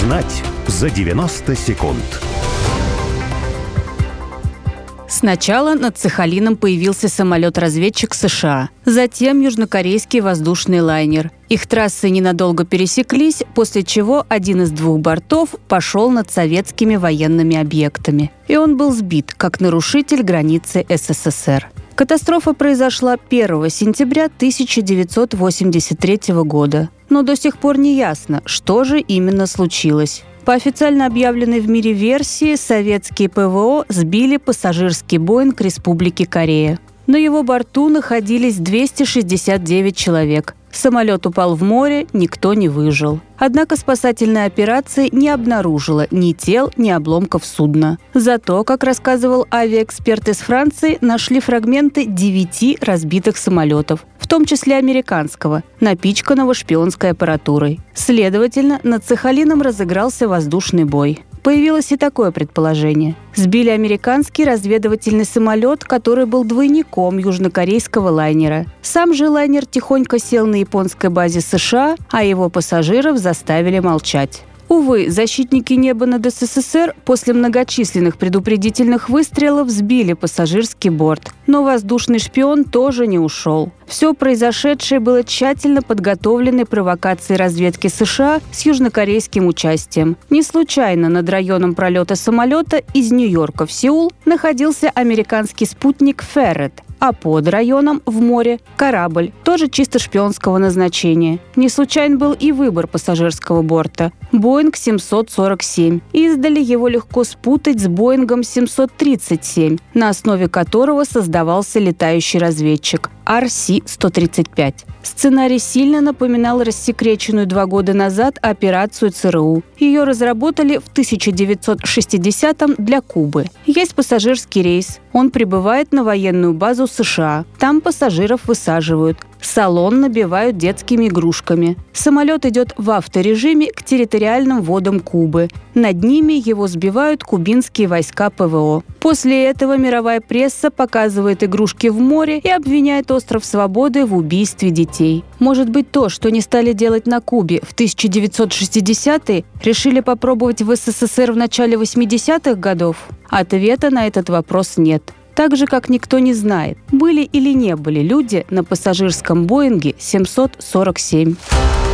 Узнать за 90 секунд. Сначала над Сахалином появился самолет-разведчик США, затем южнокорейский воздушный лайнер. Их трассы ненадолго пересеклись, после чего один из двух бортов пошел над советскими военными объектами. И он был сбит, как нарушитель границы СССР. Катастрофа произошла 1 сентября 1983 года. Но до сих пор не ясно, что же именно случилось. По официально объявленной в мире версии, советские ПВО сбили пассажирский Боинг Республики Корея. На его борту находились 269 человек. Самолет упал в море, никто не выжил. Однако спасательная операция не обнаружила ни тел, ни обломков судна. Зато, как рассказывал авиаэксперт из Франции, нашли фрагменты 9 разбитых самолетов, в том числе американского, напичканного шпионской аппаратурой. Следовательно, над Сахалином разыгрался воздушный бой. Появилось и такое предположение. Сбили американский разведывательный самолет, который был двойником южнокорейского лайнера. Сам же лайнер тихонько сел на японской базе США, а его пассажиров заставили молчать. Увы, защитники неба над СССР после многочисленных предупредительных выстрелов сбили пассажирский борт. Но воздушный шпион тоже не ушел. Все произошедшее было тщательно подготовленной провокацией разведки США с южнокорейским участием. Не случайно над районом пролета самолета из Нью-Йорка в Сеул находился американский спутник «Феррет», а под районом в море корабль, тоже чисто шпионского назначения. Не случайен был и выбор пассажирского борта – Боинг 747. Издали его легко спутать с Боингом 737, на основе которого создавался летающий разведчик RC-135. Сценарий сильно напоминал рассекреченную 2 года назад операцию ЦРУ. Ее разработали в 1960-м для Кубы. Есть пассажирский рейс. Он прибывает на военную базу США. Там пассажиров высаживают. Салон набивают детскими игрушками. Самолет идет в авторежиме к территориальным водам Кубы. Над ними его сбивают кубинские войска ПВО. После этого мировая пресса показывает игрушки в море и обвиняет остров Свободы в убийстве детей. Может быть, то, что не стали делать на Кубе в 1960-е, решили попробовать в СССР в начале 80-х годов? Ответа на этот вопрос нет. Так же, как никто не знает, были или не были люди на пассажирском Боинге 747.